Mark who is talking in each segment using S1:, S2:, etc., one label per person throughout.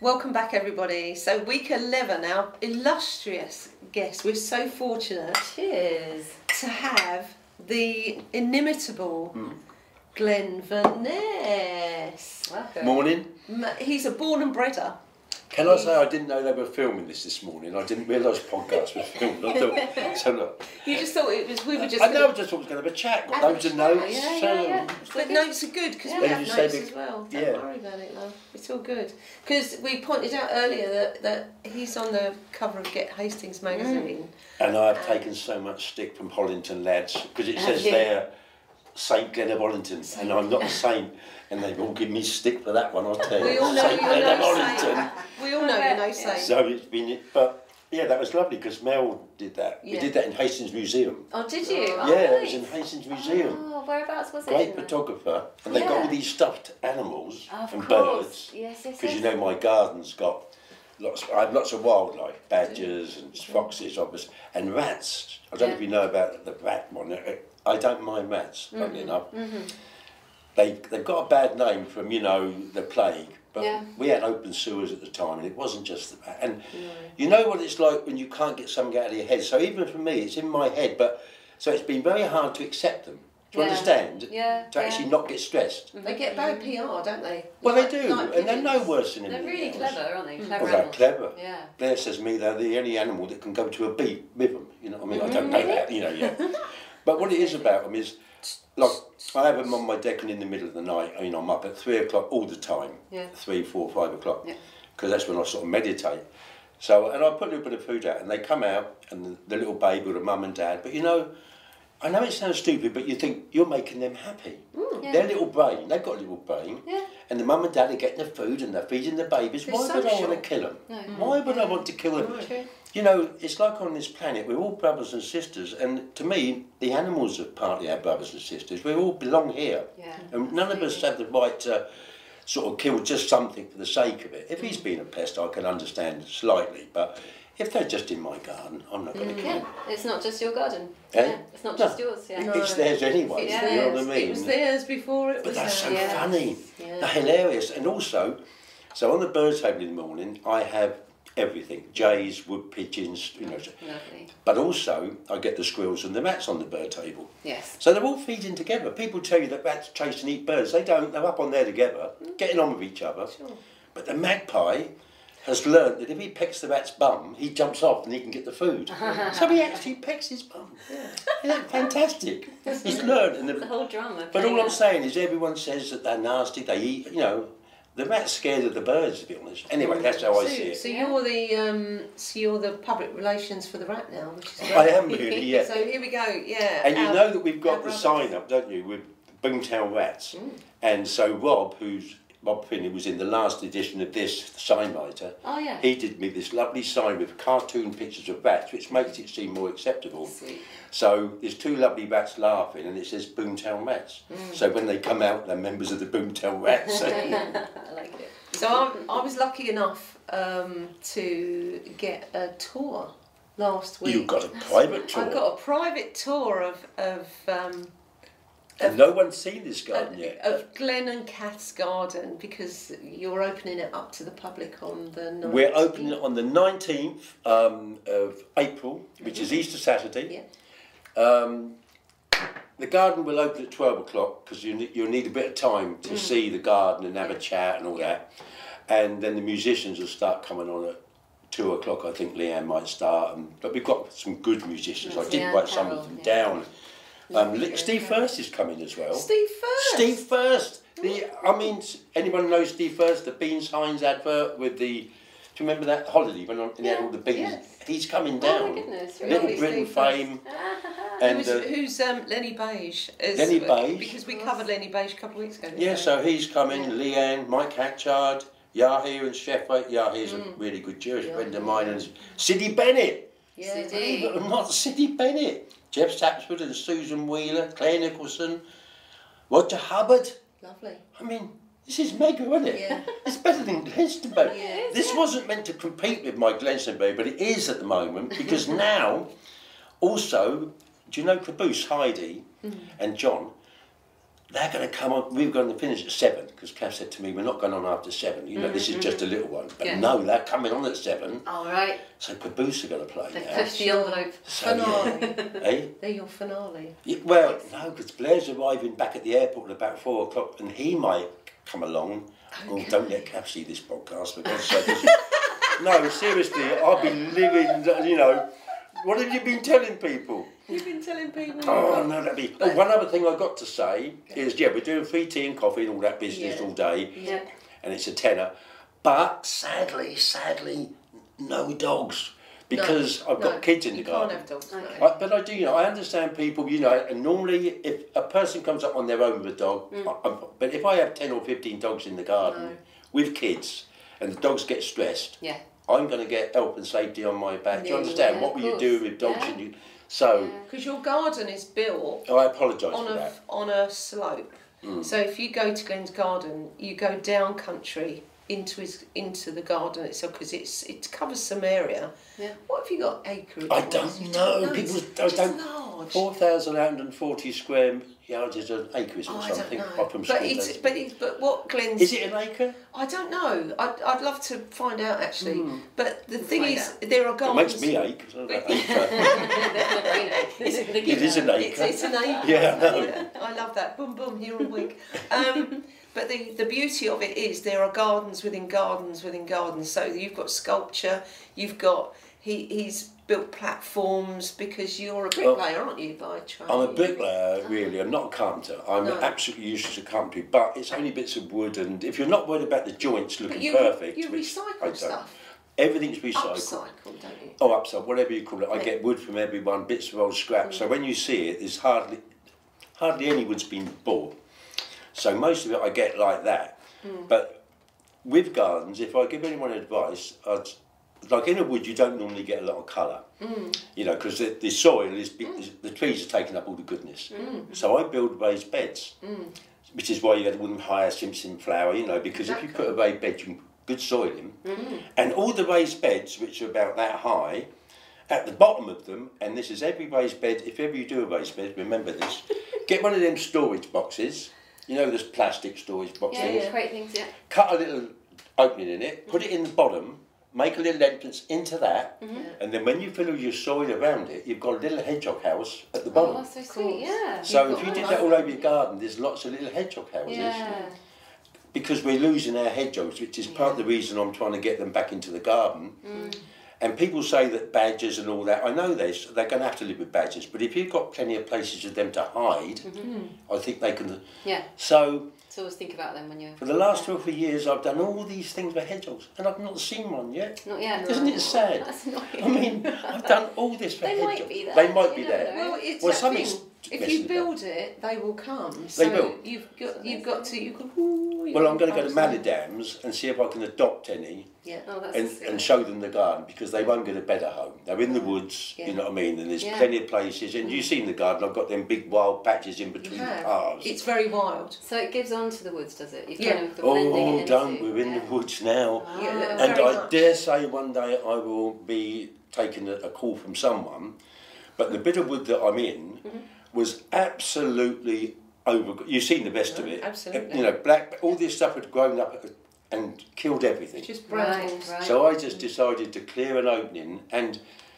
S1: Welcome back, everybody. So week 11, our illustrious guest. We're so fortunate
S2: Cheers.
S1: to have the inimitable Glenn Verness.
S2: Welcome.
S3: Morning.
S1: He's a born and bredder.
S3: Can I say I didn't know they were filming this morning? I didn't realise podcasts were filmed. I thought, so look,
S1: You just thought it was, we were just...
S3: I know, I just thought we was going to have a chat. Got loads of notes.
S2: Yeah.
S1: But notes are good because we
S3: Yeah.
S1: have
S3: You say
S1: notes
S3: big-
S1: as well.
S3: yeah.
S1: Don't worry about it, love. It's all good. Because we pointed out earlier that he's on the cover of Get Hastings magazine.
S3: And I've taken so much stick from Hollington lads because it says
S1: you?
S3: there Saint Glenn of Hollington, and I'm not a saint, and they've all given me stick for that one. I'll tell you.
S1: We all know
S3: Saint
S1: you're
S3: Glenn of
S1: no
S3: Hollington.
S1: saint. We all know you're no saint.
S3: So it's been, but yeah, that was lovely because Mel did that. We
S1: Yeah.
S3: did that in Hastings Museum.
S2: Oh, did you?
S1: Oh,
S2: Oh,
S3: Yeah, it
S2: nice.
S3: was in Hastings Museum.
S2: Oh, whereabouts was it?
S3: Great photographer, and they got all these stuffed animals
S2: Of
S3: and
S2: course.
S3: birds.
S2: Yes.
S3: Because you know my garden's got I have lots of wildlife, badgers and foxes, obviously, and rats. I don't know if you know about the rat one. I don't mind rats, funnily enough. They've got a bad name from the plague, but we had open sewers at the time, and it wasn't just the rat. And you know what it's like when you can't get something out of your head. So even for me, it's in my head, but so it's been very hard to accept them. Do you understand?
S2: Yeah.
S3: To actually not get stressed.
S1: They get bad PR, don't they?
S3: Well,
S1: Like-
S3: they do,
S1: like
S3: and they're no
S1: pigeons.
S3: worse than
S2: They're
S3: anything
S2: really
S3: else.
S2: clever, aren't they? Clever
S3: Well, they're
S2: animals.
S3: clever.
S2: Yeah.
S3: Blair says to me they're the only animal that can go to a beat with them. You know what I mean? I don't know that, yet. But what it is about them is, like, I have them on my deck and in the middle of the night. I mean, I'm up at 3 o'clock all the time.
S2: Yeah.
S3: 3, 4, 5 o'clock.
S2: Yeah.
S3: Because that's when I sort of meditate. So, and I put a little bit of food out, and they come out, and the little baby with the mum and dad. But I know it sounds stupid, but you think you're making them happy.
S2: Yeah.
S3: Their little brain, they've got a little brain,
S2: Yeah.
S3: and the mum and dad are getting the food and they're feeding the babies.
S1: They're
S3: Why would I
S1: social.
S3: want to kill them?
S2: No.
S3: Why would I want to kill them?
S2: True.
S3: It's like on this planet, we're all brothers and sisters, and to me, the animals are partly our brothers and sisters. We all belong here.
S2: Yeah,
S3: And none of us have the right to sort of kill just something for the sake of it. If he's been a pest, I can understand slightly, but if they're just in my garden, I'm not going to kill
S2: Yeah.
S3: them.
S2: It's not just your garden.
S3: Eh?
S2: Yeah. It's not just yours. Yeah.
S3: It's theirs anyway,
S2: Yeah.
S3: you know what I mean?
S1: It was theirs before it
S3: But
S1: was
S3: that's so
S1: ours.
S2: Yeah.
S3: funny.
S2: Yeah.
S3: They're hilarious. And also, so on the bird table in the morning, I have everything. Jays, wood pigeons,
S2: Lovely.
S3: But also, I get the squirrels and the rats on the bird table.
S2: Yes.
S3: So they're all feeding together. People tell you that rats chase and eat birds. They don't. They're up on there together, getting on with each other.
S1: Sure.
S3: But the magpie has learnt that if he pecks the rat's bum, he jumps off and he can get the food. So he actually pecks his bum. Isn't that fantastic? He's learned. And
S2: The whole drama.
S3: but all
S2: playing
S3: I'm
S2: out.
S3: saying is everyone says that they're nasty, they eat, the rat's scared of the birds, to be honest. Anyway, that's how I see it.
S1: So you're the public relations for the rat now, which is great.
S3: I am really, yeah.
S1: So here we go, yeah.
S3: And you know that we've
S1: our
S3: got the
S1: brothers.
S3: sign up, don't you, with Boomtown Rats. And so Rob Finney was in the last edition of this, the sign writer.
S2: Oh, yeah.
S3: He did me this lovely sign with cartoon pictures of rats, which makes it seem more acceptable.
S2: Sweet.
S3: So there's two lovely rats laughing, and it says Boomtown Rats. So when they come out, they're members of the Boomtown Rats.
S2: I like it.
S1: So I was lucky enough to get a tour last week.
S3: You got a private tour.
S1: I got a private tour
S3: And no one's seen this garden yet.
S1: of Glenn and Kath's garden, because you're opening it up to the public on the 19th.
S3: We're opening it on the 19th of April, which is Easter Saturday.
S1: Yeah.
S3: The garden will open at 12 o'clock because you'll need a bit of time to see the garden and have a chat and all that. And then the musicians will start coming on at 2 o'clock. I think Leanne might start. But we've got some good musicians. I did
S2: Yeah,
S3: write some
S2: Carol,
S3: of them
S2: yeah.
S3: down. Steve First is coming as well.
S1: Steve First.
S3: Steve First. Anyone knows Steve First? The Beans Heinz advert with the. Do you remember that holiday when he had all the beans?
S1: Yes.
S3: He's coming
S2: Oh,
S3: down.
S2: my goodness.
S3: Little
S2: Really?
S3: Britain
S1: Steve
S3: fame. And
S1: Who's Lenny Beige?
S3: Lenny Beige.
S1: Because we covered Lenny Beige a couple of weeks ago. didn't
S3: yeah,
S1: we?
S3: so he's coming. Leanne, Mike Hatchard, Yahoo and Chef. Yahoo's a really good Jewish friend of mine, and Sidney Bennett.
S2: Yeah.
S1: Sidney.
S3: But not Sidney Bennett. Jeff Sapsford and Susan Wheeler, Claire Nicholson, Roger Hubbard.
S1: Lovely.
S3: I mean, this is mega, isn't it?
S1: Yeah.
S3: It's better than Glastonbury.
S1: Yeah, it is,
S3: This wasn't meant to compete with my Glastonbury, but it is at the moment because now, also, do you know Caboose, Heidi, and John? they're going to come on. We were going to finish at 7 because Kath said to me, "We're not going on after 7. You know, this is just a little one." But
S2: Yeah.
S3: no, they're coming on at 7.
S2: All right.
S3: So Caboose are going to play
S2: They
S3: now.
S2: pushed the envelope.
S3: So,
S1: Finale.
S3: eh?
S1: They're your finale.
S3: Yeah, well, no, because Blair's arriving back at the airport at about 4 o'clock, and he might come along. Oh, don't let Kath see this podcast, for God's sake. No, seriously, I've been living. You know, what have you been telling people?
S1: You've been telling people.
S3: Oh no, that'd be. Oh, one other thing I've got to say is, yeah, we're doing free tea and coffee and all that business
S1: Yeah.
S3: all day,
S2: Yeah.
S3: and it's a tenner. But sadly, no dogs because I've got kids in the
S1: you
S3: garden.
S1: can't have dogs. no.
S2: Okay.
S3: But I do, you know, I understand people, you know, and normally if a person comes up on their own with a dog, but if I have 10 or 15 dogs in the garden
S1: No.
S3: with kids and the dogs get stressed,
S2: Yeah.
S3: I'm going to get health and safety on my back. Do you
S1: Yeah,
S3: understand?
S2: yeah,
S3: What
S2: of
S3: were you
S2: course.
S3: doing with dogs?
S2: Yeah.
S3: And you, so
S1: Because your garden is built
S3: I apologise
S1: on
S3: for
S1: a
S3: that.
S1: on a slope. So if you go to Glenn's garden, you go down country into the garden itself because it covers some area.
S2: Yeah.
S1: What have you got acreage?
S3: I
S1: wise?
S3: don't
S1: You
S3: know.
S1: It's
S3: People
S1: just
S3: don't.
S1: large.
S3: 4,840 square yards is an acre or
S1: Oh, I
S3: something.
S1: don't know.
S3: Up from
S1: But
S3: school
S1: but what Glenn's
S3: is it an acre?
S1: I don't know. I'd love to find out actually. But the thing
S2: find
S1: is,
S2: out.
S1: there are
S3: It
S1: gardens.
S3: makes me ache. So that acre.
S2: It
S3: It is an acre.
S1: It's an acre.
S3: Yeah, I know.
S1: I love that. Boom, boom, here all week. But the beauty of it is there are gardens within gardens within gardens. So you've got sculpture, you've got he's built platforms because you're a bricklayer, aren't you, by trade?
S3: I'm a bricklayer, really. I'm not a carpenter. I'm
S1: No.
S3: absolutely useless at carpentry, but it's only bits of wood, and if you're not worried about the joints looking
S1: But you
S3: perfect,
S1: you
S3: which I
S1: recycle
S3: don't.
S1: stuff.
S3: Everything's recycled.
S1: Upcycle, don't you?
S3: Oh, upside, whatever you call it. I
S1: Yeah.
S3: get wood from everyone, bits of old scrap. So when you see it, there's hardly any wood's been bought. So most of it I get like that. But with gardens, if I give anyone advice, like in a wood, you don't normally get a lot of colour. You know, because the soil the trees are taking up all the goodness. So I build raised beds, which is why you had all them hyacinths in flower. You know, because if you put a raised bed, you can good soil in, and all the raised beds, which are about that high, at the bottom of them, and this is every raised bed. If ever you do a raised bed, remember this: get one of them storage boxes. You know, this plastic storage box
S2: Yeah,
S3: things.
S2: yeah, great things, yeah.
S3: Cut a little opening in it, put it in the bottom, make a little entrance into that, and then when you fill all your soil around it, you've got a little hedgehog house at the
S2: Oh,
S3: bottom.
S2: that's so sweet, yeah.
S3: So
S1: You've
S3: if
S1: got
S3: you did
S1: all
S3: that all
S1: that.
S3: over your garden, there's lots of little hedgehog houses.
S2: Yeah.
S3: Because we're losing our hedgehogs, which is part of the reason I'm trying to get them back into the garden. And people say that badgers and all that, I know this, they're going to have to live with badgers, but if you've got plenty of places for them to hide, I think they can.
S2: Yeah.
S3: So
S2: So always think about them when you're...
S3: for the last 2 or 3 years, I've done all these things with hedgehogs, and I've not seen one yet.
S2: Not yet.
S3: Isn't it sad?
S2: That's annoying.
S3: I mean, I've done all this for
S2: They
S3: hedgehogs.
S2: might be there.
S3: They might be
S2: You never
S3: there.
S2: know.
S1: Well, it's
S3: Well,
S1: that
S3: something's
S1: thing. If
S3: messing
S1: you
S3: with
S1: build it, they will come. So
S3: will.
S1: you've got to. Ooh,
S3: Well, I'm going to go to
S1: Mallet.
S3: Malidams and see if I can adopt any
S1: Yeah.
S2: Oh, that's
S3: and show them the garden, because they won't get a better home. They're in the woods,
S1: Yeah.
S3: you know what I mean, and there's
S2: Yeah.
S3: plenty of places. And you've seen the garden, I've got them big wild patches in between the paths.
S1: It's very wild.
S2: So it gives on to the woods, does it? You've
S1: Yeah.
S2: kind of blending it
S3: Oh,
S2: into...
S3: don't, we're in
S2: yeah.
S3: the woods now.
S1: Yeah,
S2: Ah.
S3: And
S1: very
S3: I
S1: much.
S3: dare say one day I will be taking a call from someone, but the bit of wood that I'm in was absolutely over. You've seen the best of it.
S1: Absolutely.
S3: You know, all this stuff had grown up and killed everything.
S1: It's just
S2: Right,
S1: brambles.
S2: right.
S3: So I just decided to clear an opening and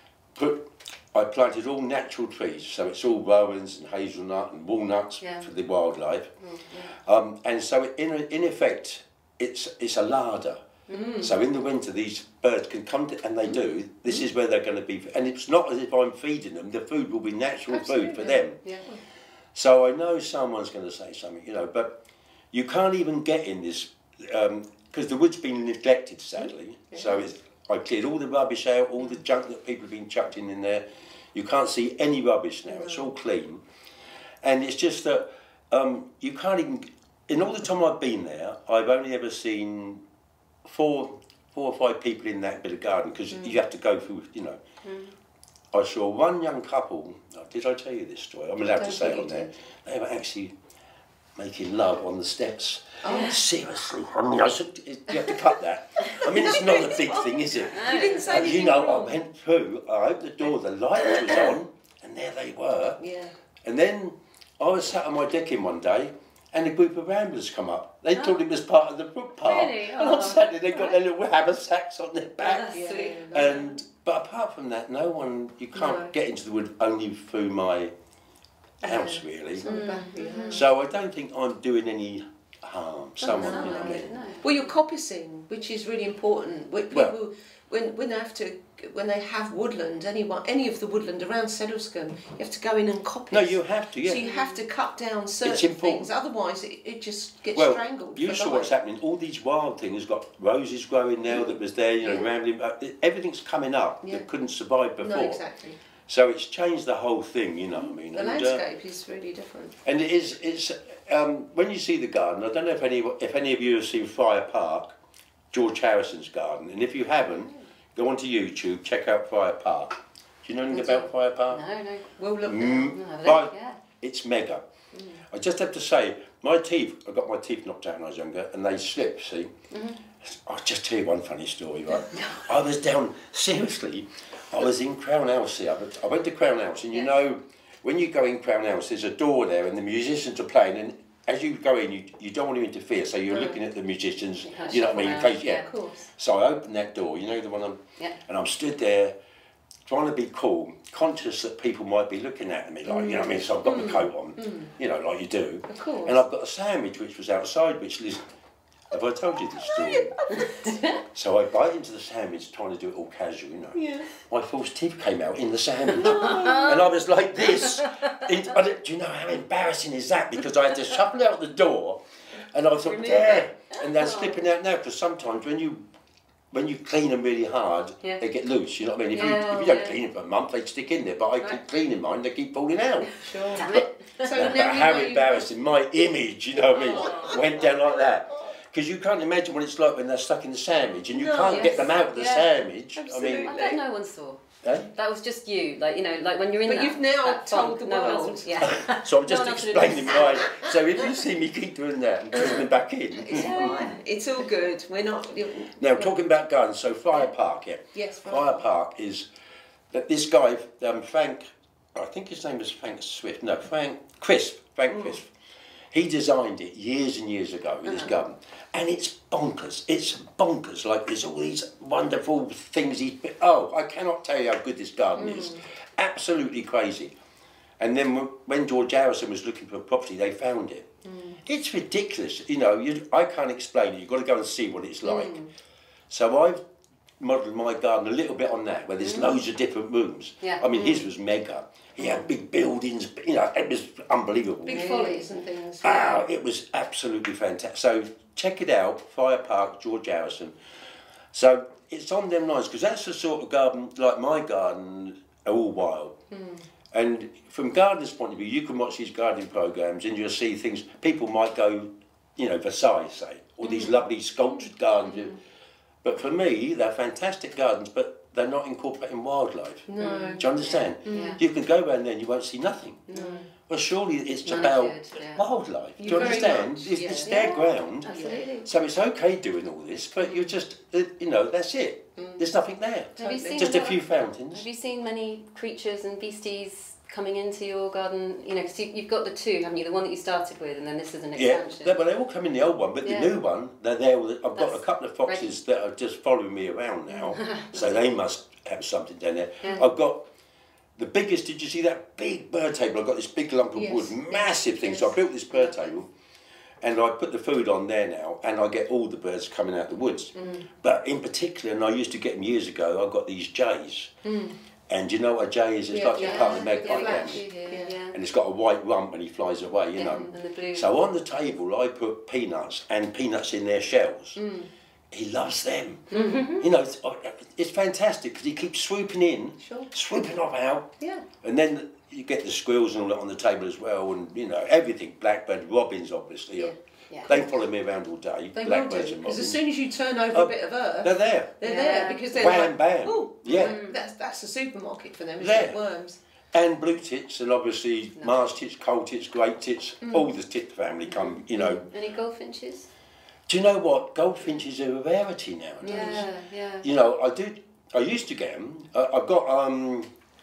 S3: I planted all natural trees, so it's all rowans and hazelnut and walnuts
S2: Yeah.
S3: for the wildlife.
S2: Mm,
S3: And so in effect, it's a larder. So in the winter, these birds can come to, and they do. This is where they're going to be, and it's not as if I'm feeding them. The food will be natural food for
S1: Absolutely.
S3: them.
S2: Yeah.
S3: So I know someone's going to say something, you know, but you can't even get in this because the wood's been neglected, sadly. So I cleared all the rubbish out, all the junk that people have been chucked in there. You can't see any rubbish now. It's all clean, and it's just that you can't even. In all the time I've been there, I've only ever seen four or five people in that bit of garden, because you have to go through, you know. I saw one young couple. Did I tell you this story? I'm allowed to
S1: Don't
S3: say it
S1: think
S3: on
S1: you
S3: there.
S1: did.
S3: They were actually making love on the steps.
S1: Oh.
S3: Seriously. I mean, I said, you have to cut that. I mean, it's not a big thing, is it?
S1: You didn't say
S3: And you
S1: anything
S3: know, I
S1: wrong.
S3: went through, I opened the door, the light was on, and there they were.
S1: Yeah.
S3: And then I was sat on my decking one day, and a group of ramblers come up. They thought it was part of the brook park.
S2: Really?
S3: And on Saturday they got their little haversacks on their back.
S2: That's sweet.
S3: But apart from that, no one, you can't
S1: No.
S3: get into the wood only through my house, really.
S1: It's on the back of your hand.
S3: So I don't think I'm doing any harm. Someone,
S2: Sounds
S3: you know what I
S2: like
S3: mean?
S2: it, no.
S1: Well, you're coppicing, which is really important. When people, when they have woodland, any of the woodland around Sedlescombe, you have to go in and coppice.
S3: No, you have to, yeah.
S1: So you have to cut down certain
S3: important.
S1: things, otherwise it just gets
S3: Well,
S1: strangled.
S3: you
S1: for
S3: saw
S1: life.
S3: what's happening. All these wild things got roses growing now that was there, you know, rambling. Everything's coming up
S1: Yeah.
S3: that couldn't survive before.
S1: No, exactly.
S3: So it's changed the whole thing, you know what I mean?
S1: The landscape is really different.
S3: And it's when you see the garden, I don't know if any of you have seen Friar Park, George Harrison's garden, and if you haven't, go onto YouTube, check out Friar Park. Do you know anything about Friar Park?
S2: No.
S1: We'll look
S3: Mm.
S1: now.
S2: No,
S3: Right.
S2: yeah.
S3: It's mega. I just have to say, my teeth, I got my teeth knocked out when I was younger, and they slipped, see? I'll just tell you one funny story, right? I was down, seriously, I was in Crown House here. I went to Crown House, and you know, when you go in Crown House, there's a door there, and the musicians are playing, and as you go in, you don't want to interfere, so you're looking at the musicians,
S2: can't
S3: you know what I mean?
S2: shuffle
S3: In case,
S2: around.
S3: yeah.
S2: Of course.
S3: So I opened that door, you know the one and I'm stood there, trying to be cool, conscious that people might be looking at me, like, you know what I mean? So I've got my coat on, you know, like you do.
S1: Of course.
S3: And I've got a sandwich which was outside, which Liz, have I told you this story? So I bite into the sandwich, trying to do it all casual, you know.
S1: Yeah.
S3: My false teeth came out in the sandwich. And I was like this. Do you know how embarrassing is that? Because I had to shuffle out the door, and I thought, there. And they're slipping out now, because sometimes when you clean them really hard, they get loose, you know what I mean? If you don't clean them for a month, they stick in there. But I keep cleaning mine, they keep falling out.
S1: Sure.
S2: Damn it.
S1: So
S3: But
S1: now you
S3: how
S1: know you've-
S3: embarrassing, my image, you know what I mean, went down like that. Because you can't imagine what it's like when they're stuck in the sandwich and you can't get them out of the sandwich.
S1: Absolutely.
S3: I mean,
S2: I bet no one saw.
S3: eh?
S2: That was just you, like, you know, like when you're in
S1: But
S2: that,
S1: you've now
S2: that
S1: told
S2: funk,
S1: the
S2: no one else
S1: world.
S2: would- yeah.
S3: So I'm
S2: No
S3: just
S2: one else would
S3: explaining
S2: have
S3: why. So if you see me keep doing that and putting them back in.
S1: It's fine. It's all good. We're not.
S3: Now, talking about gardens, so Friar Park, yeah.
S1: Yes,
S3: Friar Park is that this guy, Frank, I think his name was Frank Swift, no, Frank Crisp. He designed it years and years ago with his garden. And it's bonkers. It's bonkers. Like, there's all these wonderful things I cannot tell you how good this garden is. Absolutely crazy. And then when George Harrison was looking for a property, they found it. It's ridiculous. You know, I can't explain it. You've got to go and see what it's like. So I've modelled my garden a little bit on that, where there's loads of different rooms.
S2: Yeah.
S3: I mean, his was mega. He had big buildings, you know, it was unbelievable.
S1: Big follies and things.
S3: Wow, it was absolutely fantastic. So check it out, Friar Park, George Harrison. So it's on them lines, because that's the sort of garden, like my garden, are all wild. And from gardeners' point of view, you can watch these gardening programmes and you'll see things, people might go, you know, Versailles, say, or these lovely sculptured gardens. But for me, they're fantastic gardens, but they're not incorporating wildlife.
S1: No.
S3: Do you understand?
S2: Yeah.
S3: You can go around there and you won't see nothing.
S1: No.
S3: Well, surely it's
S2: No,
S3: about
S2: good, yeah.
S3: wildlife. Do
S1: You
S3: you
S1: very
S3: understand?
S1: much,
S3: It's,
S1: yeah.
S3: it's their ground.
S2: Absolutely.
S3: So it's okay doing all this, but you're just, you know, that's it. There's nothing there.
S2: Have you seen
S3: Just a
S2: about-
S3: few fountains.
S2: Have you seen many creatures and beasties coming into your garden? You know, because you've got the two, haven't you? The one that you started with, and then this is an
S3: Yeah,
S2: expansion.
S3: they all come in the old one, but
S2: Yeah.
S3: the new one, they're there. I've got a
S2: That's
S3: couple of foxes that are just following me around now, so they must have something down there.
S2: Yeah.
S3: I've got the biggest. Did you see that big bird table? I've got this big lump of
S1: Yes.
S3: wood, massive thing. So I built this bird table, and I put the food on there now, and I get all the birds coming out the woods. But in particular, and I used to get them years ago, I've got these jays. And you know what a jay is? It's like a part of the magpie
S1: flash.
S3: family.
S2: Yeah.
S3: And it's got a white rump when he flies away, you know.
S2: And the blue.
S3: So on the table, I put peanuts and peanuts in their shells. He loves them. You know, it's fantastic because he keeps swooping in, swooping off out, and then you get the squirrels and all that on the table as well, and you know everything. Blackbird, robins, obviously.
S2: Yeah.
S3: They follow me around all day.
S1: They will
S3: Blackbirds
S1: do,
S3: and
S1: because as
S3: robins.
S1: soon as you turn over a bit of earth,
S3: They're there.
S1: they're
S2: Yeah.
S1: there, because they're
S3: Wham,
S1: like,
S3: bam.
S1: oh,
S3: Yeah.
S1: that's a supermarket for them, isn't
S3: There.
S1: it? Worms.
S3: And blue tits, and obviously Mars tits, coal tits, great tits, all the tit family come, you know.
S2: Any goldfinches?
S3: Do you know what? Goldfinches are a rarity nowadays.
S2: Yeah.
S3: You know, I used to get them. I've got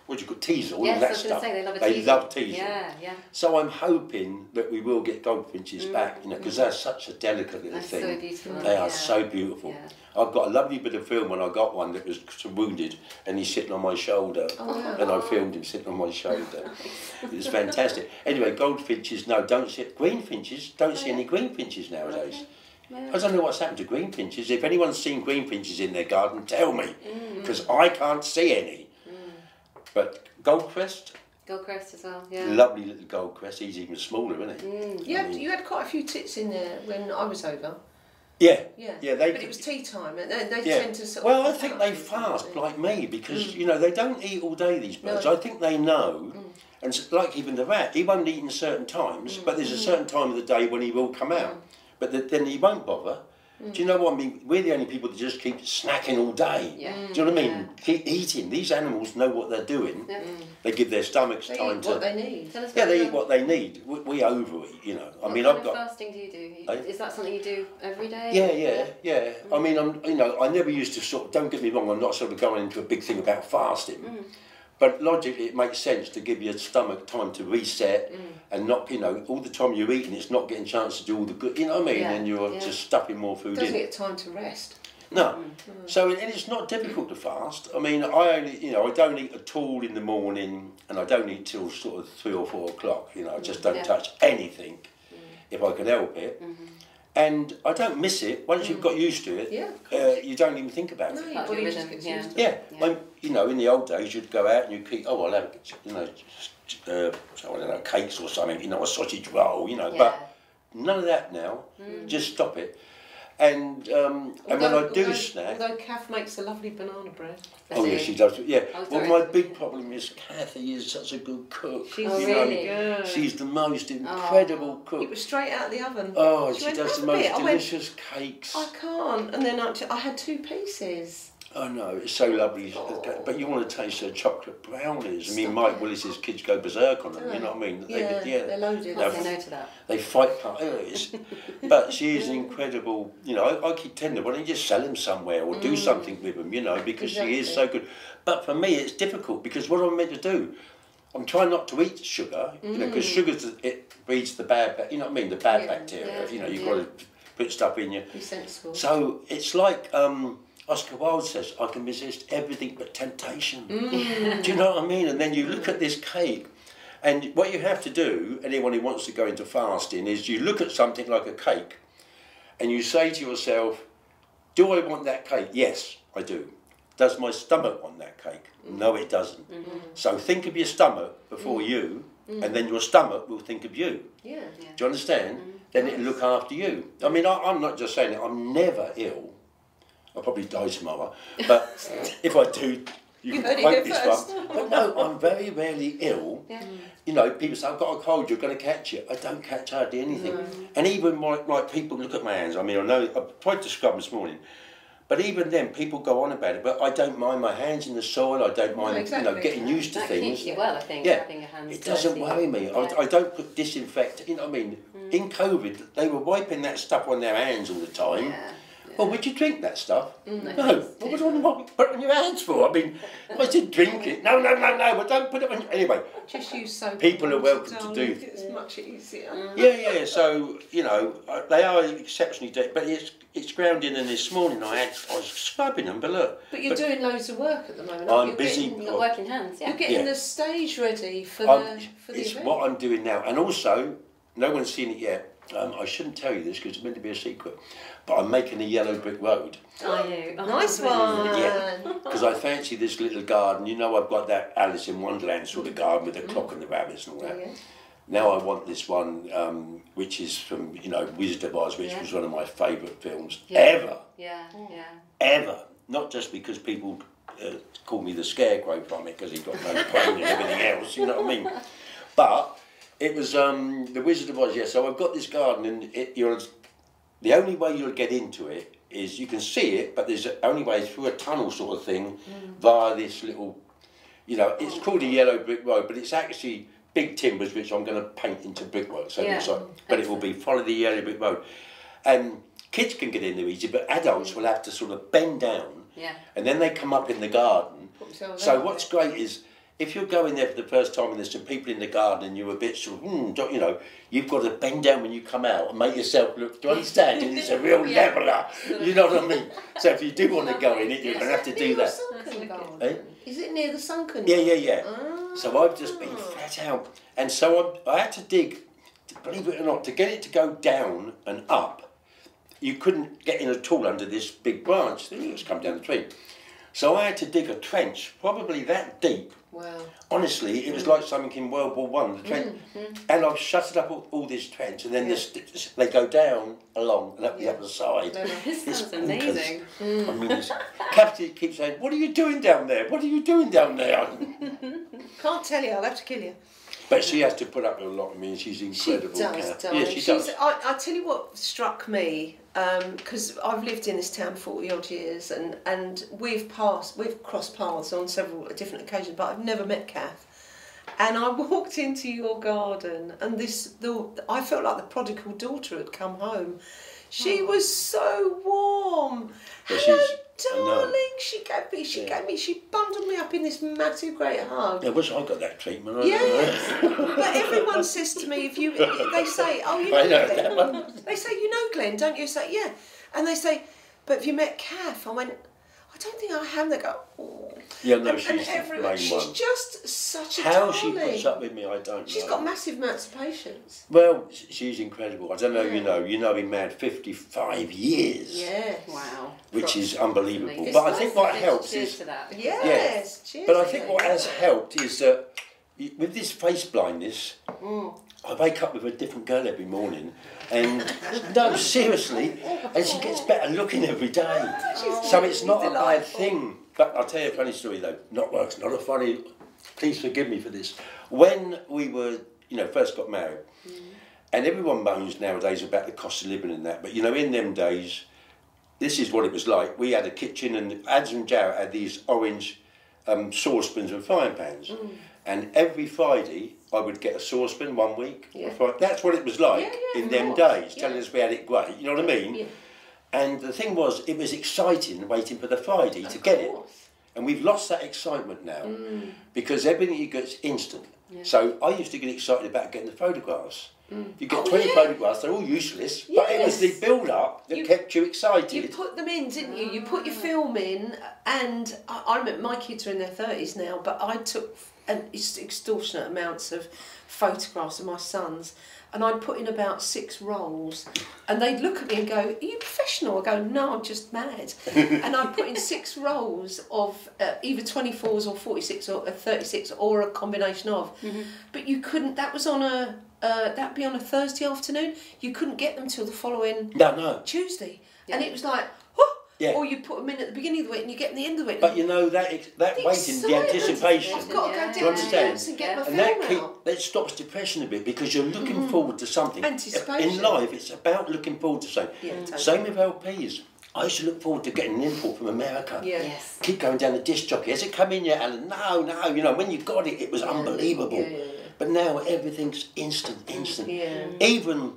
S3: what do you call teasel
S2: Yes,
S3: and
S2: I
S3: that
S2: was going
S3: stuff.
S2: to say they love a
S3: They
S2: teasel.
S3: love teasel.
S2: Yeah.
S3: So I'm hoping that we will get goldfinches back, you know, because they're such a delicate little
S2: That's
S3: thing.
S2: so beautiful.
S3: They are
S2: yeah.
S3: so beautiful.
S2: Yeah.
S3: I've got a lovely bit of film when I got one that was wounded and he's sitting on my shoulder.
S1: wow.
S3: And I filmed him sitting on my shoulder. It was fantastic. Anyway, goldfinches, no, don't see greenfinches. Don't see any greenfinches nowadays.
S2: Okay. Yeah.
S3: I don't know what's happened to greenfinches. If anyone's seen greenfinches in their garden, tell me, because I can't see any. But goldcrest,
S2: Goldcrest as well. Yeah.
S3: lovely little goldcrest. He's even smaller, isn't he?
S1: You had quite a few tits in there when I was over.
S3: Yeah,
S1: Yeah.
S3: They.
S1: But it was tea time, and they
S3: Yeah.
S1: tend to sort
S3: Well,
S1: of.
S3: I think they fast like me because you know they don't eat all day. These birds.
S1: No.
S3: I think they know, and like even the rat, he won't eat in certain times, but there's a certain time of the day when he will come out. But then he won't bother. Do you know what I mean? We're the only people that just keep snacking all day.
S2: Yeah.
S3: Do you know what I mean?
S2: Yeah.
S3: Keep eating. These animals know what they're doing.
S2: Yeah.
S3: They give their stomachs
S1: They
S3: time
S1: eat
S3: to.
S1: what they need.
S2: Tell us
S3: Yeah, they
S2: about
S3: eat what they need. We overeat, you know. I
S2: what
S3: mean,
S2: kind
S3: I've
S2: of
S3: got.
S2: fasting do you do?
S3: Eh?
S2: Is that something you do every day?
S3: Yeah. I mean, I never used to sort. Don't get me wrong. I'm not sort of going into a big thing about fasting, but logically, it makes sense to give your stomach time to reset and not, all the time you're eating, it's not getting a chance to do all the good. You know what I mean?
S2: Yeah,
S3: And you're
S2: yeah.
S3: just stuffing more food
S1: Doesn't
S3: in.
S1: get time to rest.
S3: No. So and it's not difficult to fast. I mean, I don't eat at all in the morning, and I don't eat till sort of 3 or 4 o'clock. I just don't
S2: Yeah.
S3: touch anything if I can help it. And I don't miss it. Once you've got used to it,
S1: Yeah, of
S3: you don't even think about
S1: No,
S3: it.
S1: your
S2: Part of
S1: body
S2: your
S1: just
S2: rhythm,
S1: gets
S2: yeah.
S1: used to it.
S3: Yeah,
S2: Yeah.
S3: when in the old days you'd go out and you'd keep, I'll have, I don't know, cakes or something, a sausage roll, but none of that now. Just stop it. And when I do snack,
S1: Although Kath makes a lovely banana bread.
S3: oh yeah,
S2: see.
S3: she does. Yeah.
S2: Oh,
S3: Well,
S2: sorry.
S3: my big problem is Kathy is such a good cook.
S1: She's
S2: Oh,
S3: you know.
S2: really?
S1: good.
S3: She's the most incredible
S1: It
S3: cook.
S1: was straight out of the oven.
S3: Oh, and
S1: She
S3: she
S1: went,
S3: does
S1: "Have
S3: the
S1: a
S3: most
S1: bit." I went,
S3: delicious cakes.
S1: I can't. And then I had 2 pieces.
S3: I know, it's so lovely.
S1: Oh.
S3: But you want to taste her chocolate brownies. I mean, Mike Willis's kids go berserk on them, you know what I mean?
S1: They're loaded.
S2: I'll say no to that.
S3: They fight it's, but she is incredible. I keep telling her, why don't you just sell them somewhere or do something with them, because she is so good. But for me, it's difficult because what am I meant to do? I'm trying not to eat sugar, because sugar, it breeds the bad, the bad bacteria. You've got to put stuff in you.
S1: Be sensible.
S3: So it's like Oscar Wilde says, I can resist everything but temptation. Do you know what I mean? And then you look at this cake, and what you have to do, anyone who wants to go into fasting, is you look at something like a cake, and you say to yourself, do I want that cake? Yes, I do. Does my stomach want that cake? No, it doesn't. So think of your stomach before you, and then your stomach will think of you.
S1: Yeah.
S3: Do you understand? Then it'll look after you. I mean, I'm not just saying it, I'm never ill. I'll probably die tomorrow, but if I do, you
S1: heard
S3: can
S1: it
S3: quote
S1: here
S3: this
S1: first.
S3: one. But no, I'm very rarely ill.
S2: Yeah.
S3: People say, I've got a cold, you're going to catch it. I don't catch hardly anything. And even like people look at my hands, I mean, I know, I tried to scrub this morning, but even then, people go on about it, but I don't mind my hands in the soil, I don't mind,
S1: exactly.
S3: getting used to
S2: That
S3: things.
S2: keeps you well, I think,
S3: Yeah,
S2: having your hands
S3: it doesn't
S2: dirty.
S3: worry me.
S2: Yeah.
S3: I don't put disinfectant, you know what I mean? In COVID, they were wiping that stuff on their hands all the time.
S2: Yeah.
S3: Well, would you drink that stuff? No.
S2: please
S3: Well, what would you put it on your hands for? I mean, I said drink it. No, but don't put it on... Anyway,
S1: Just use soap.
S3: People
S1: and
S3: are
S1: water,
S3: welcome to
S1: darling.
S3: do-
S1: It's much easier.
S3: yeah, so, they are exceptionally... But it's ground in, and this morning I was scrubbing them, but look...
S1: But you're doing loads of work at the moment.
S3: I'm
S1: aren't you?
S3: busy.
S1: Getting,
S2: You've got working hands, yeah.
S1: you're getting
S3: Yeah.
S1: the stage ready for
S3: I'm-
S1: the
S3: it's
S1: event.
S3: what I'm doing now. And also, no one's seen it yet. I shouldn't tell you this because it's meant to be a secret, but I'm making a yellow brick road.
S2: Are you? Oh,
S1: Nice
S2: brilliant.
S1: one.
S3: Yeah, because I fancy this little garden. I've got that Alice in Wonderland sort of garden with the clock and the rabbits and all that.
S1: Yeah.
S3: Now I want this one, which is from, Wizard of Oz, which
S2: Yeah.
S3: was one of my favourite films
S2: Yeah.
S3: ever,
S2: Yeah.
S3: ever. Not just because people call me the Scarecrow from it, because he's got no brain and everything else, you know what I mean? But it was the Wizard of Oz, yeah. So I've got this garden, and the only way you'll get into it is you can see it, but there's the only way through a tunnel sort of thing via this little, it's called a yellow brick road, but it's actually big timbers which I'm going to paint into brickwork. So
S2: Yeah.
S3: it's like, but it will be follow the yellow brick road, and kids can get in there easy, but adults will have to sort of bend down,
S2: Yeah.
S3: and then they come up in the garden.
S1: Put themselves
S3: So
S1: out
S3: what's
S1: there.
S3: great is if you're going there for the first time and there's some people in the garden and you're a bit sort of, don't you know, you've got to bend down when you come out and make yourself look, do you understand? And it's a real leveller, you know what I mean? So if you do want to go in it, you're going to have to do that.
S1: Sunken garden?
S3: Eh?
S1: Is it near the sunken?
S3: Yeah. So I've just been flat out. And so I had to dig, believe it or not, to get it to go down and up. You couldn't get in at all under this big branch that was come down the tree. So I had to dig a trench, probably that deep.
S2: Wow.
S3: Honestly, it was like something in World War One. The trench, and I've shutted up all this trench, and then they go down along and up the other side.
S2: This sounds amazing.
S3: I mean, Captain keeps saying, "What are you doing down there? What are you doing down there?"
S1: Can't tell you. I'll have to kill you.
S3: But she has to put up with a lot. I mean, she's incredible.
S1: She does,
S3: Kat.
S1: darling.
S3: Yeah, she does.
S1: I tell you what struck me, because I've lived in this town 40 odd years, and we've crossed paths on several different occasions, but I've never met Kath. And I walked into your garden, and I felt like the prodigal daughter had come home. She was so warm.
S3: But
S1: Hello, darling. She bundled me up in this massive great hug.
S3: I wish I got that treatment.
S1: Yes, but everyone says to me, they say, "Oh, you know Glenn." They say, "You know Glenn, don't you?" I say, "Yeah," and they say, "But have you met Kath?" I went, "I don't think I have." They go, "Oh."
S3: Yeah, no,
S1: and
S3: she's the main one.
S1: She's just such a
S3: How
S1: darling.
S3: she puts up with me, I don't know.
S1: She's got massive amounts of patience.
S3: Well, she's incredible. I don't know, you know him mad 55 years.
S1: Yes.
S2: Wow.
S3: Which is unbelievable.
S2: Amazing.
S3: But I think what helps
S2: Cheers
S3: is...
S2: to that.
S1: Yes. Cheers.
S3: But I think what has helped is that with this face blindness, I wake up with a different girl every morning, and no, seriously, and she gets better looking every day. So it's not a bad thing. But I'll tell you a funny story though. Not a funny. Please forgive me for this. When we were, first got married, and everyone moans nowadays about the cost of living and that, but in them days, this is what it was like. We had a kitchen, and Ads and Jarrett had these orange saucepans and frying pans. And every Friday, I would get a saucepan 1 week.
S1: Yeah.
S3: That's what it was like in them days, telling us we had it great. You know what I mean?
S1: Yeah.
S3: And the thing was, it was exciting waiting for the Friday to get it. And we've lost that excitement now because everything you get is instant. Yeah. So I used to get excited about getting the photographs. You get 20 photographs, they're all useless, but it was the build-up that kept you excited.
S1: You put them in, didn't you? You put your film in, and I remember my kids are in their 30s now, but I took extortionate amounts of photographs of my sons, and I'd put in about 6 rolls, and they'd look at me and go, "Are you professional?" I go, "No, I'm just mad." And I'd put in 6 rolls of either 24s or 46 or 36 or a combination of. But you couldn't, that was on that'd be on a Thursday afternoon. You couldn't get them till the following Tuesday. Yeah. And it was like, or you put them in at the beginning of the week and you get them at the end of the week.
S3: But that waiting, the anticipation.
S1: I've got to go
S3: do you understand?
S1: and get my
S3: And
S1: film
S3: that stops depression a bit because you're looking forward to something.
S1: Anticipation.
S3: In life, it's about looking forward to something.
S1: Yeah, totally.
S3: Same with LPs. I used to look forward to getting an import from America.
S1: Yeah. Yes.
S3: Keep going down the disc jockey. Has it come in yet, Alan? No. When you got it, it was unbelievable.
S1: Yeah.
S3: But now everything's instant.
S1: Yeah.
S3: Even,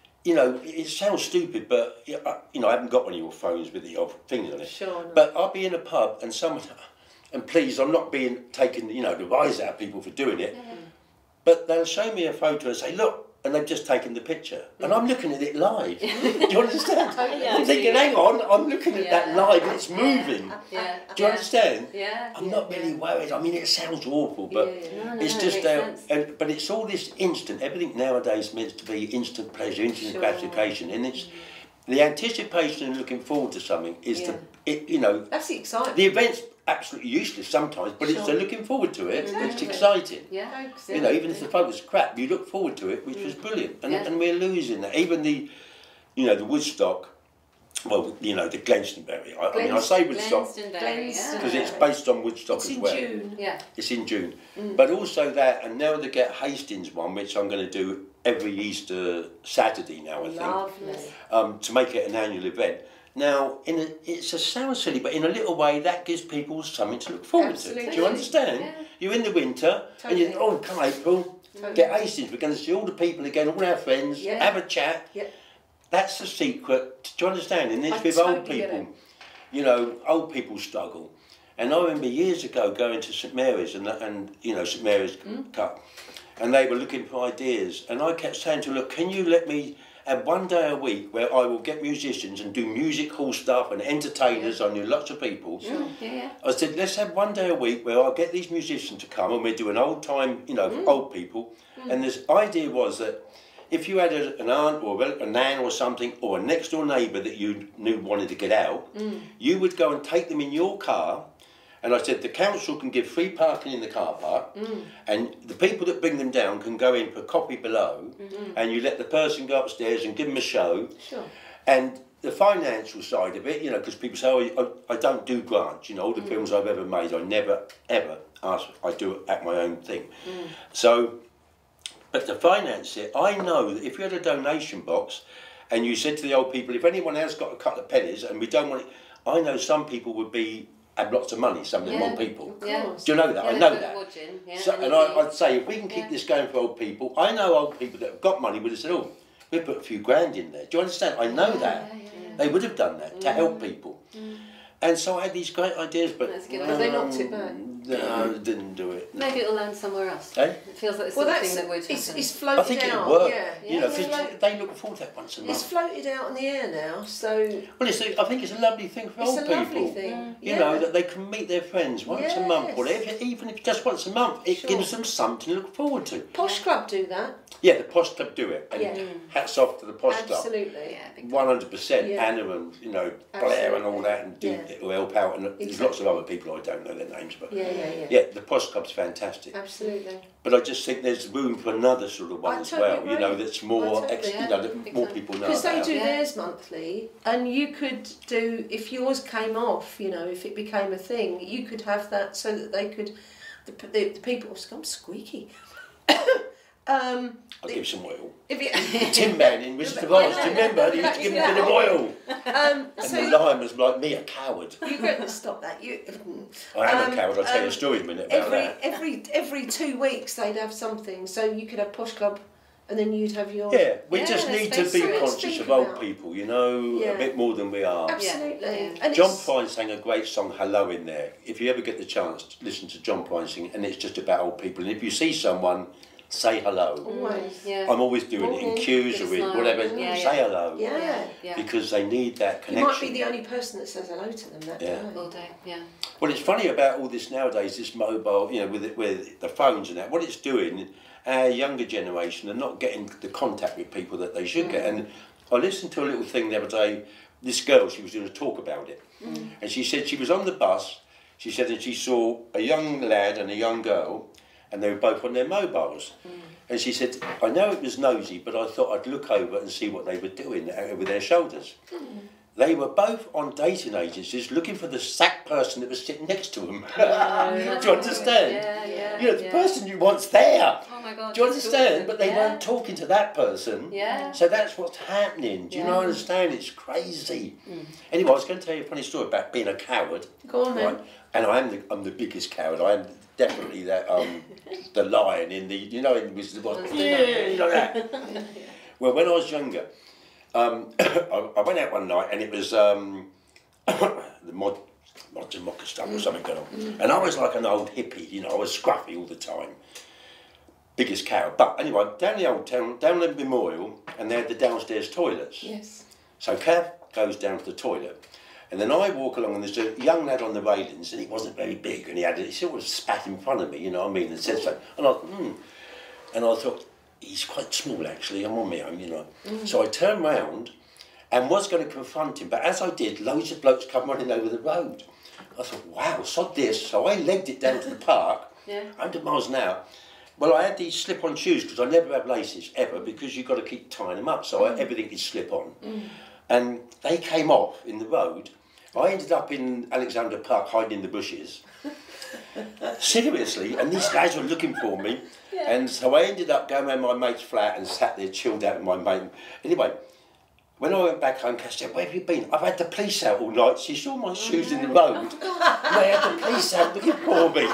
S3: it sounds stupid, but, I haven't got one of your phones with your things on it.
S1: Sure. No.
S3: But I'll be in a pub and someone, and please, I'm not being taken, the rise out of people for doing it, but they'll show me a photo and say, "Look," and they've just taken the picture. And I'm looking at it live. Do you understand? I'm thinking, hang on, I'm looking at that live and it's moving.
S2: Yeah.
S3: Do you understand?
S2: Yeah.
S3: I'm not really worried. I mean, it sounds awful, but it's just but it's all this instant. Everything nowadays is meant to be instant pleasure, instant gratification, and it's the anticipation and looking forward to something is
S1: that's the excitement.
S3: The event's absolutely useless sometimes, but it's the looking forward to it.
S1: Exactly.
S3: It's exciting.
S2: Yeah.
S3: Even if the photo's crap, you look forward to it, which was brilliant, and we're losing that. Even the Woodstock. Well, the Glastonbury. I say Woodstock because it's based on Woodstock as well.
S1: It's in June.
S2: Yeah.
S3: It's in June. But also that, and now they get Hastings one, which I'm going to do every Easter Saturday now, I think, to make it an annual event. Now, it sounds silly, but in a little way, that gives people something to look forward to. Do you understand?
S2: Yeah.
S3: You're in the winter, and you think, come April, get Hastings. We're going to see all the people again, all our friends, have a chat.
S1: Yeah.
S3: That's the secret. Do you understand? And it's with old people. Old people struggle. And I remember years ago going to St Mary's and you know, St Mary's Cup, and they were looking for ideas, and I kept saying to them, look, can you let me have one day a week where I will get musicians and do music hall stuff and entertainers. I knew lots of people.
S2: Sure. Yeah.
S3: I said, let's have one day a week where I'll get these musicians to come and we're doing old time, you know, old people. And this idea was that if you had an aunt or a nan or something, or a next door neighbour that you knew wanted to get out, you would go and take them in your car. And I said, the council can give free parking in the car park, and the people that bring them down can go in for coffee below, and you let the person go upstairs and give them a show.
S1: Sure.
S3: And the financial side of it, you know, because people say, oh, I don't do grants, you know, all the films I've ever made, I never, ever ask, I do it at my own thing. So, but to finance it, I know that if you had a donation box, and you said to the old people, if anyone has got a couple of pennies, and we don't want it, I know some people would have lots of money, some of them want people.
S2: Yeah.
S3: Do you know that?
S2: Yeah,
S3: I know
S2: put a
S3: that.
S2: watch in, yeah,
S3: So,
S2: and
S3: and
S2: you'd be-
S3: I'd say, if we can keep this going for old people, I know old people that have got money would have said, oh, we put a few grand in there. Do you understand? I know that. They would have done that to help people. And so I had these great ideas, but
S2: That's good.
S1: Have they knocked it back?
S3: no, they didn't do it.
S2: Maybe it'll land somewhere else.
S3: Eh?
S2: It feels like the
S1: Well,
S2: sort of
S1: that's
S2: thing that would happen.
S1: it's floated
S3: I think
S1: out.
S3: it'll work.
S1: Yeah.
S3: You know,
S1: It's
S3: 'cause
S1: float-
S3: they look forward to that once a
S1: it's
S3: month.
S1: floated out in the air now, so
S3: Well, I think it's a lovely thing for
S1: it's
S3: old
S1: a
S3: people.
S1: lovely thing.
S3: You know, that they can meet their friends once a month, or
S1: Yes.
S3: even if just once a month, it
S1: Sure.
S3: gives them something to look forward to.
S1: Posh Club do that.
S3: Yeah, the Posh Club do it, and
S1: Yeah.
S3: hats off to the Posh Club.
S1: Absolutely.
S2: Yeah, big time.
S3: 100%.
S1: Yeah.
S3: Anna and, you know, Blair and all that, and do
S1: Yeah.
S3: who help out, and there's
S1: Exactly.
S3: lots of other people I don't know their names, but
S1: Yeah.
S3: the Posh Club's fantastic.
S1: Absolutely.
S3: But I just think there's room for another sort of one
S1: I
S3: as
S1: totally
S3: well. You
S1: agree.
S3: know, that's more,
S1: I totally-
S3: you know, that
S2: big
S3: more
S2: time.
S3: people know
S1: Because they
S3: about.
S1: do
S2: Yeah.
S1: theirs monthly, and you could do, if yours came off, you know, if it became a thing, you could have that so that they could, the people, I'm squeaky.
S3: I'll give some oil.
S1: If you,
S3: Tin Man in Wizard of Oz, do you remember? He used to give him a bit of oil. And
S1: so
S3: the lion was like me, a coward.
S1: you're going to stop that.
S3: I am a coward, I'll tell you a story in a minute about that.
S1: Every 2 weeks they'd have something, so you could have Posh Club, and then you'd have yours.
S3: Yeah, we
S2: Yeah,
S3: just
S2: let's
S3: need to
S2: face
S3: be
S2: it.
S3: conscious
S1: Think
S3: of old
S1: about-
S3: people, you know,
S1: Yeah.
S3: a bit more than we are.
S1: Absolutely.
S2: Yeah.
S1: And
S3: John
S1: it's-
S3: Prine sang a great song, Hello, in there. If you ever get the chance to listen to John Prine sing, and it's just about old people, and if you see someone, say hello.
S1: Always.
S2: Yeah.
S3: I'm always doing it in queues
S2: Good
S3: or in
S2: smile.
S3: whatever,
S2: Yeah,
S3: say
S2: yeah.
S3: hello.
S1: Yeah.
S2: Yeah.
S3: Because they need that
S1: You
S3: connection.
S1: might be the only person that says hello to them that
S3: Yeah.
S1: day.
S2: All day. Yeah.
S3: Well, it's funny about all this nowadays, this mobile, you know, with the phones and that, what it's doing, our younger generation are not getting the contact with people that they should get. And I listened to a little thing the other day, this girl, she was doing a talk about it. And she said she was on the bus, she said that she saw a young lad and a young girl, and they were both on their mobiles. And she said, I know it was nosy, but I thought I'd look over and see what they were doing over their shoulders. They were both on dating agencies looking for the sack person that was sitting next to them. Do you understand?
S2: Yeah.
S3: You know, the person you want's there.
S2: Oh my God.
S3: Do you
S2: just
S3: understand?
S2: awesome.
S3: But they
S2: Yeah.
S3: weren't talking to that person.
S2: Yeah.
S3: So that's what's happening. Do you know, understand? It's crazy. Anyway, I was going to tell you a funny story about being a coward.
S1: Go on then.
S3: Right? And I'm the biggest coward. I am definitely that the lion in the, you know, in Wizard of Oz. Yeah, you know that. Well, when I was younger, I went out one night and it was the mods and mockers stuff or something going on. And I was like an old hippie, you know, I was scruffy all the time. Biggest coward. But anyway, down the old town, down the Memorial, and they had the downstairs toilets.
S1: Yes.
S3: So Cav goes down to the toilet, and then I walk along, and there's a young lad on the railings, and he wasn't very big, and he sort of spat in front of me, you know what I mean, and said so. And I thought, he's quite small actually, I'm on my own, you know. So I turned round and was going to confront him, but as I did, loads of blokes come running over the road. I thought, wow, sod this. So I legged it down to the park, 100 miles an hour. Well, I had these slip-on shoes because I never have laces ever because you've got to keep tying them up, so everything is slip-on. And they came off in the road. I ended up in Alexandra Park hiding in the bushes. Seriously, and these guys were looking for me. And so I ended up going around my mate's flat and sat there chilled out with my mate. Anyway, when I went back home, Cass said, where have you been? I've had the police out all night. She saw my shoes in the road. And they had the police out looking for me.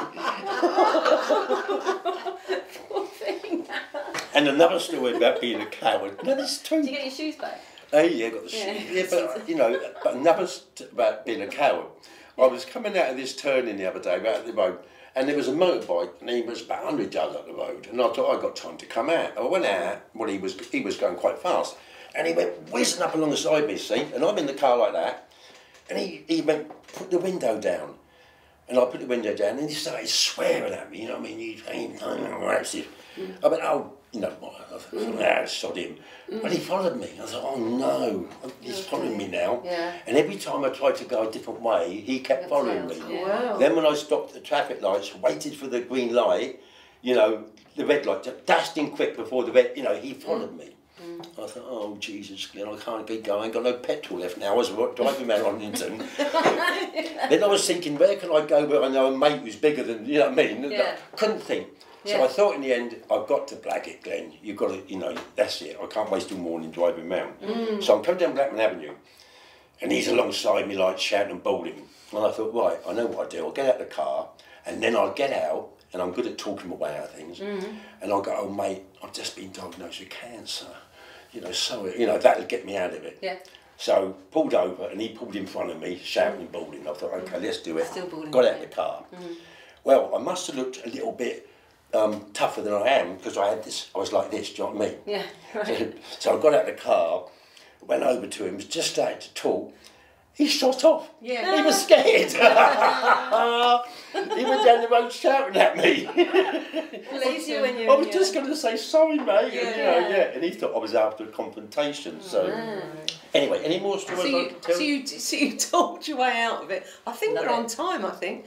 S3: And another story about being a coward. No, that's true.
S2: Did you get your shoes back?
S3: Hey, yeah, got the shoes. Yeah, but, you know, but another about being a coward. I was coming out of this turning the other day, out of the road, and there was a motorbike, and he was about 100 yards up the road, and I thought I got time to come out. I went out, well, he was going quite fast, and he went whizzing up alongside me, see, and I'm in the car like that, and he went, put the window down, and I put the window down, and he started swearing at me, you know what I mean, you ain't racist. I went, oh, you know what, I thought, sod him. But he followed me. I thought, oh no, he's following me now.
S2: Yeah.
S3: And every time I tried to go a different way, he kept following me.
S2: Yeah.
S1: Wow.
S3: Then when I stopped at the traffic lights, waited for the green light, you know, the red light, dashed in quick before the red, you know, he followed me. I thought, oh Jesus, you know, I can't keep going, got no petrol left now, I was driving around Onington. Then I was thinking, where can I go where I know a mate who's bigger than, you know what I mean?
S2: Yeah.
S3: Couldn't think. So
S2: Yeah.
S3: I thought in the end, I've got to Blackett, Glenn. You've got to, you know, that's it. I can't waste all morning driving round. So I'm coming down Blackman Avenue, and he's alongside me, like shouting and bawling. And I thought, right, I know what I do. I'll get out of the car, and then I'll get out, and I'm good at talking my way out of things. And I'll go, oh mate, I've just been diagnosed with cancer. You know, so you know that'll get me out of it.
S2: Yeah.
S3: So pulled over, and he pulled in front of me, shouting and bawling. I thought, okay, let's do it.
S2: Still bawling,
S3: Got out
S2: yeah.
S3: the car. Well, I must have looked a little bit tougher than I am because I was like this, do you know what I mean?
S2: Yeah, right.
S3: So I got out of the car, went over to him, just started to talk. He shot off.
S1: Yeah.
S3: He was scared. He went down the road shouting at me.
S2: Bless you when you're
S3: I was just going to say sorry, mate. And, you know,
S2: Yeah.
S3: and he thought I was after a confrontation. So anyway, any more stories I can tell?
S1: So you talked your way out of it. I think
S2: Love
S1: we're on
S2: it.
S1: time. I think.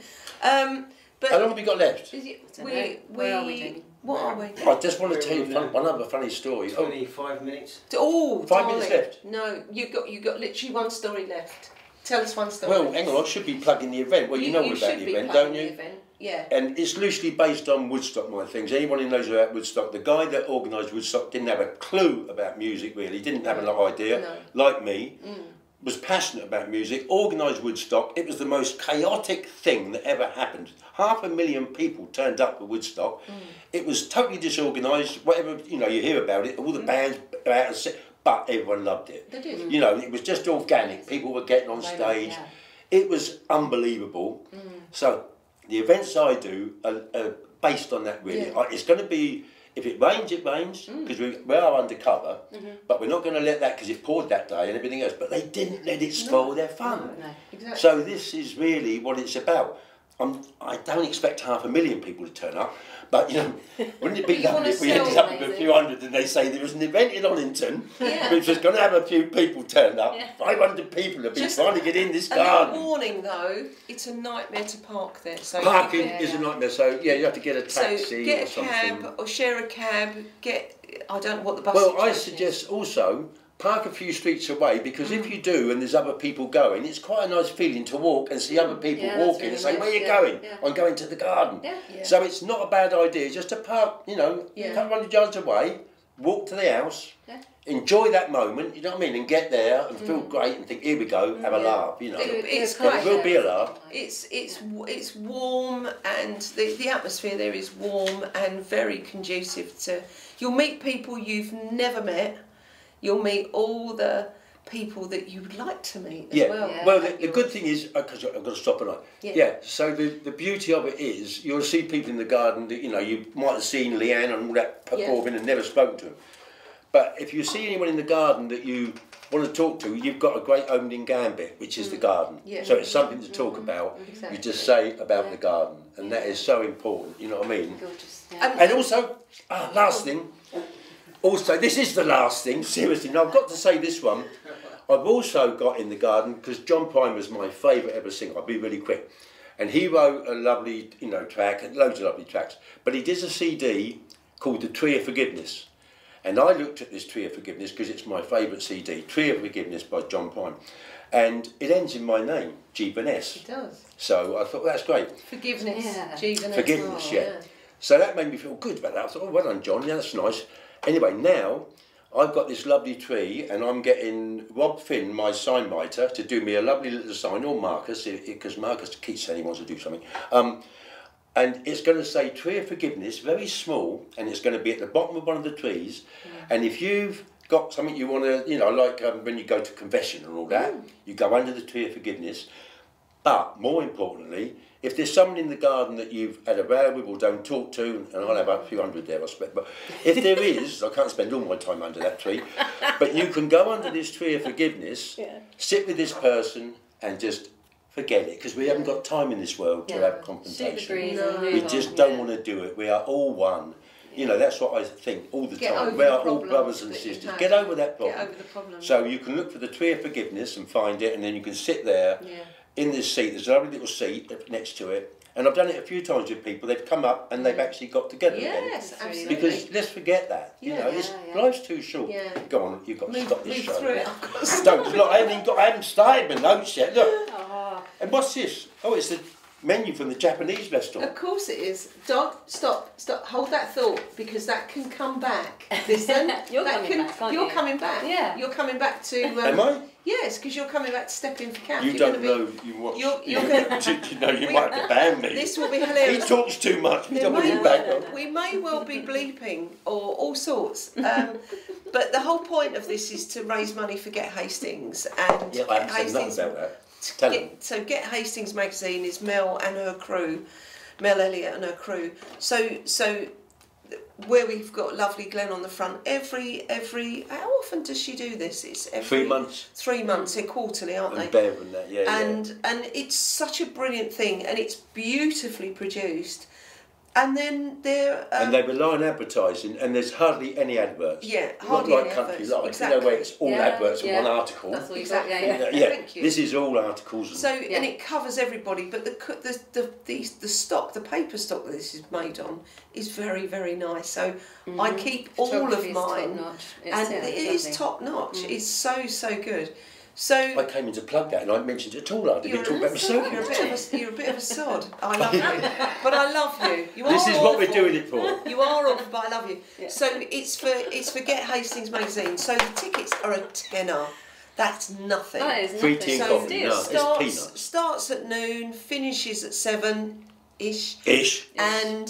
S1: But
S3: How long have we got left?
S1: is it,
S2: Don't know. Where are we, Jamie?
S1: What are we?
S3: I just want to tell you one other funny story.
S4: 25 minutes.
S1: Oh,
S3: 5 minutes
S1: darling.
S3: left.
S1: No, you got literally one story left. Tell us one story.
S3: Well, hang on, I should be plugging the event. Well, you know all about
S1: should
S3: the
S1: be
S3: event,
S1: plugging
S3: don't you?
S1: the event. Yeah.
S3: And it's loosely based on Woodstock, my things. Anyone who knows about Woodstock, the guy that organised Woodstock didn't have a clue about music, really. Didn't have an idea,
S1: No.
S3: like me. Was passionate about music, organised Woodstock. It was the most chaotic thing that ever happened. 500,000 people turned up at Woodstock. It was totally disorganised. Whatever, you know, you hear about it, all the bands were out of set, but everyone loved it.
S1: They did.
S3: You know, it was just organic. People were getting on stage.
S2: Yeah.
S3: It was unbelievable. So the events I do are based on that, really.
S1: Yeah.
S3: It's going to be, if it rains, it rains, because we are undercover, but we're not going to let that, because it poured that day and everything else, but they didn't let it spoil their fun.
S2: No.
S1: Exactly.
S3: So this is really what it's about. I don't expect 500,000 people to turn up, but you know, wouldn't it be
S1: But you wanna
S3: lovely if we
S1: sell
S3: ended up with a
S2: amazing.
S3: few hundred and they say there was an event in Onington
S1: Yeah.
S3: which was going to have a few people turn up.
S2: Yeah.
S3: 500 people have been
S1: Just
S3: trying to get in this
S1: a little
S3: garden.
S1: warning though, it's a nightmare to park there. So
S3: Parking
S2: Yeah.
S3: is a nightmare, so yeah, you have to get a
S1: So
S3: taxi
S1: get
S3: or
S1: a
S3: something.
S1: cab or share a cab. I don't know what the bus.
S3: Well, I
S1: situation is.
S3: suggest also park a few streets away, because if you do and there's other people going, it's quite a nice feeling to walk and see other people
S2: Yeah, that's
S3: walking and
S2: really
S3: say,
S2: nice,
S3: where are you
S2: yeah,
S3: going?
S2: yeah.
S3: I'm going to the garden.
S2: Yeah.
S1: Yeah.
S3: So it's not a bad idea just to park, you know,
S1: Yeah.
S3: a couple hundred yards away, walk to the house,
S2: Yeah.
S3: enjoy that moment, you know what I mean, and get there and feel great and think, here we go, have a laugh, you know.
S1: It's
S2: Do a
S1: great.
S3: It will be a laugh.
S1: It's warm, and the atmosphere there is warm and very conducive to. You'll meet people you've never met. You'll meet all the people that you would like to meet as
S3: Yeah,
S1: well.
S2: Yeah.
S3: well, the good thing is, because I've got to stop at night.
S1: Yeah.
S3: So the beauty of it is, you'll see people in the garden that, you know, you might have seen Leanne and all that performing and never spoken to them. But if you see anyone in the garden that you want to talk to, you've got a great opening gambit, which is the garden.
S1: Yeah.
S3: So it's something to talk about.
S1: Exactly.
S3: You just say about the garden, and that is so important, you know what I mean?
S2: Gorgeous. Yeah.
S3: And also, last thing, also, this is the last thing, seriously, and I've got to say this one. I've also got in the garden, because John Prine was my favourite ever singer, I'll be really quick. And he wrote a lovely, you know, track, and loads of lovely tracks. But he did a CD called The Tree of Forgiveness. And I looked at this Tree of Forgiveness because it's my favourite CD, Tree of Forgiveness by John Prine. And it ends in my name, G Vaness.
S1: It does.
S3: So I thought, that's great.
S1: Forgiveness.
S2: Yeah.
S1: Forgiveness.
S3: Forgiveness, yeah. So that made me feel good about that. I thought, oh, well done, John. Yeah, that's nice. Anyway, now I've got this lovely tree, and I'm getting Rob Finn, my sign writer, to do me a lovely little sign, or Marcus, because Marcus keeps saying he wants to do something. And it's going to say Tree of Forgiveness, very small, and it's going to be at the bottom of one of the trees. And if you've got something you want to, you know, like when you go to confession and all that, you go under the Tree of Forgiveness. But more importantly, if there's someone in the garden that you've had a row with or don't talk to, and I'll have a few hundred there, I expect, but if there is, I can't spend all my time under that tree, but you can go under this tree of forgiveness, sit with this person and just forget it, because we haven't got time in this world to have confrontation. We just don't want to do it. We are all one. You know, that's what I think all the time. We are all brothers and sisters. Get over that problem.
S1: Get over the problem.
S3: So you can look for the tree of forgiveness and find it, and then you can sit there in this seat. There's a lovely little seat next to it. And I've done it a few times with people. They've come up and they've actually got together again.
S1: Yes, absolutely.
S3: Because let's forget that. You know, life's too short.
S1: Yeah.
S3: Go on, you've got to stop this show.
S1: Through it. I've got to
S3: Don't, look, I haven't started my notes yet. Look. And what's this? Oh, it's the menu from the Japanese restaurant.
S1: Of course it is. Don't stop. Hold that thought, because that can come back. Listen,
S2: You're coming back, aren't
S1: you're
S2: you?
S1: coming back.
S2: Yeah.
S1: You're coming back to.
S3: Am I?
S1: Yes, because you're coming back to step in for Kath.
S3: You
S1: You're
S3: don't
S1: gonna
S3: know. You watch.
S1: You're going to.
S3: You know, you might have to ban me.
S1: This will be
S3: He
S1: hilarious.
S3: talks too much. We
S1: There
S3: don't want
S1: may
S3: him back
S1: well-
S3: on.
S1: we may well be bleeping or all sorts. But the whole point of this is to raise money for Get Hastings. And
S3: Yeah, I
S1: Get
S3: haven't said nothing about that. Tell him.
S1: So Get Hastings magazine is Mel and her crew, Mel Elliott and her crew. So where we've got lovely Glenn on the front. Every how often does she do this? It's every
S3: 3 months.
S1: 3 months. They're quarterly, aren't they?
S3: And Bev and that, yeah.
S1: And it's such a brilliant thing, and it's beautifully produced. And then they're
S3: and they rely on advertising, and there's hardly any adverts.
S1: Yeah,
S3: Not
S1: hardly
S3: like
S1: any
S3: Country
S1: adverts.
S3: Life,
S1: Exactly.
S3: you know, where it's all adverts in one article.
S2: That's what
S1: Exactly.
S2: exactly.
S3: Yeah,
S1: Thank you.
S3: this is all articles. And
S1: so and it covers everybody, but the stock, the paper stock that this is made on, is very, very nice. So I keep all of
S2: Photography is
S1: mine,
S2: top-notch.
S1: and it is
S2: lovely.
S1: top notch. It's so good. So
S3: I came in to plug that, and I mentioned it at all. I didn't talk about myself.
S1: you're a bit of a sod. I love you, but I love you. You
S3: This
S1: are
S3: is what we're
S1: awful.
S3: doing it for.
S1: You are awful, but I love you. So it's for Get Hastings magazine. So the tickets are a tenner. That's nothing.
S2: That is
S3: Free
S2: nothing.
S3: tea
S1: So
S3: coffee,
S2: Still.
S3: no, it's peanuts.
S1: starts at noon, finishes at 7-ish.
S3: Ish.
S1: And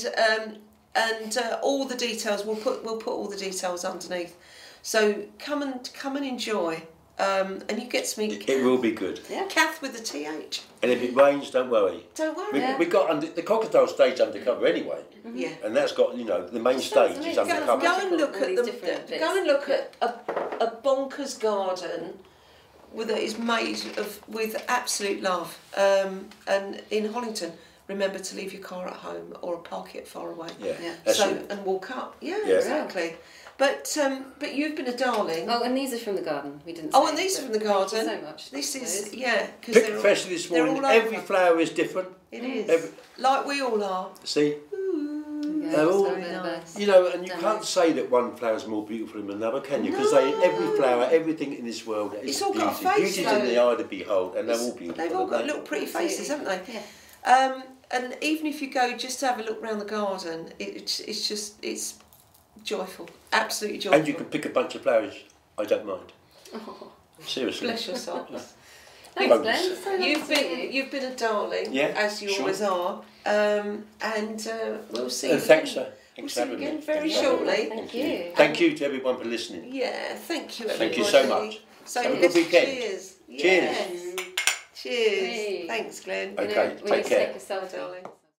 S1: all the details we'll put all the details underneath. So come and enjoy. And you get to meet
S3: It will be good.
S1: Kath with the TH.
S3: And if it rains, don't worry.
S1: Don't worry.
S3: We got the Crocodile stage undercover anyway,
S1: Yeah.
S3: and that's got the main
S2: Sounds
S3: stage is
S2: amazing.
S3: undercover.
S1: Go and look
S2: All
S1: at
S2: these different bits.
S1: go and look at a bonkers garden that is made with absolute love. And in Hollington, remember to leave your car at home or park it far away.
S3: Yeah,
S2: Yeah.
S3: that's
S1: So
S3: it.
S1: and walk up. Yeah,
S3: Yeah.
S1: exactly. But you've been a darling.
S2: Oh, and these are from the garden. We didn't.
S1: Oh,
S2: say,
S1: and these are
S2: but
S1: from the
S2: thank you
S1: garden.
S2: so much.
S1: This is
S2: Those.
S1: because
S3: Picked freshly this
S1: they're
S3: morning.
S1: all
S3: Every
S1: over.
S3: flower is different.
S1: It is
S3: Every-
S1: like we all are.
S3: See,
S2: Yeah,
S3: They're all-
S2: so they're the best.
S3: and you
S2: Demo.
S3: can't say that one flower's more beautiful than another, can you? Because every flower, everything in this world is
S1: It's all
S3: beauty.
S1: got a face,
S3: Beauty's in the
S1: though.
S3: eye to behold, and they're all beautiful.
S1: They've all got
S3: aren't they?
S1: little pretty faces, haven't they?
S2: Yeah.
S1: And even if you go just to have a look around the garden, it's joyful, absolutely joyful.
S3: And you can pick a bunch of flowers. I don't mind.
S2: Oh,
S3: Seriously.
S1: Bless your soul.
S2: thanks,
S3: Bonus.
S2: Glenn. So lovely
S1: You've
S2: to see you.
S1: been a darling,
S3: Yeah,
S1: as you
S3: sure.
S1: always are. And we'll see.
S3: And
S1: you
S3: thanks,
S1: again.
S3: sir.
S1: We'll
S3: Thanks
S1: see
S3: for
S1: you
S3: having
S1: again
S3: me.
S1: very
S3: Thank you.
S1: shortly.
S2: Thank you.
S3: Thank you to everyone for listening.
S1: Yeah, thank you, everybody.
S3: Thank you so much.
S1: So
S3: Have a good weekend.
S1: Cheers.
S3: Cheers.
S1: Yes. Cheers.
S2: Hey.
S1: Thanks, Glenn.
S3: Okay,
S2: We need
S3: take
S2: to
S3: care.
S2: take a selfie.
S1: Darling.